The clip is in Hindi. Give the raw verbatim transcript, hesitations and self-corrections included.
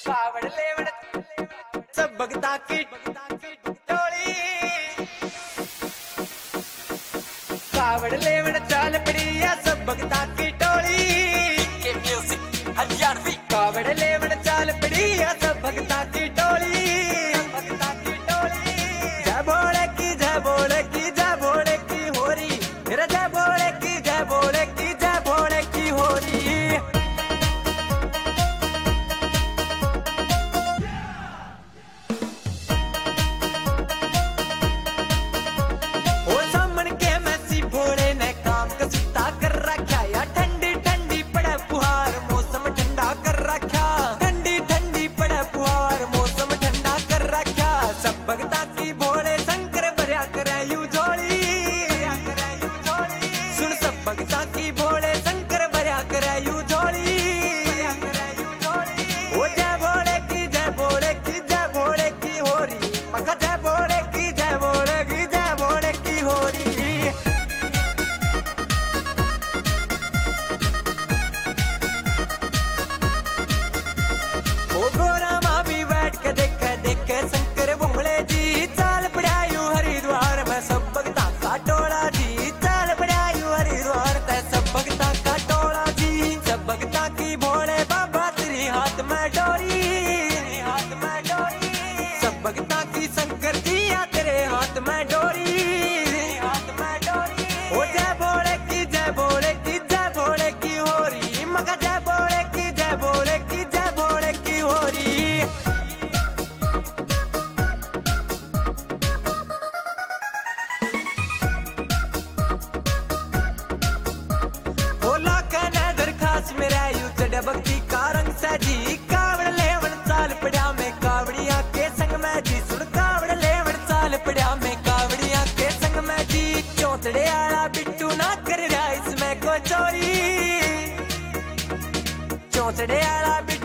कावड़ लेवड़ सब भगता की टोली, कावड़ लेवड़ चाल पड़ी या सब भगता की टोली के म्यूजिक हरियाणवी। कावड़ लेवड़ चाल पड़ी या सब भगता की टोली, भगता की टोली। जय भोले की जय भोले की जय भोले की होरी, मेरा जय भोले की जय भोले की जय भोले की होरी। भगता की शंकर जी या तेरे हाथ में डोरी, हाथ में डोरी। ओ जय भोले की जय भोले की जय भोले की होरी, मगा जय भोले की जय भोले की जय भोले की होरी। भोला का नजर खास मेरा यू चढ़ भक्ति का रंग सजी, कावड़ लेवड़ चाल पड़ा में कावड़िया के संग में जी, सुन कावड़ लेवड़ चाल पड़ा में कावड़िया के संग में जी। चौथड़े आला बिट्टू ना कर रहा इसमें कोई चोरी, चौथड़े आला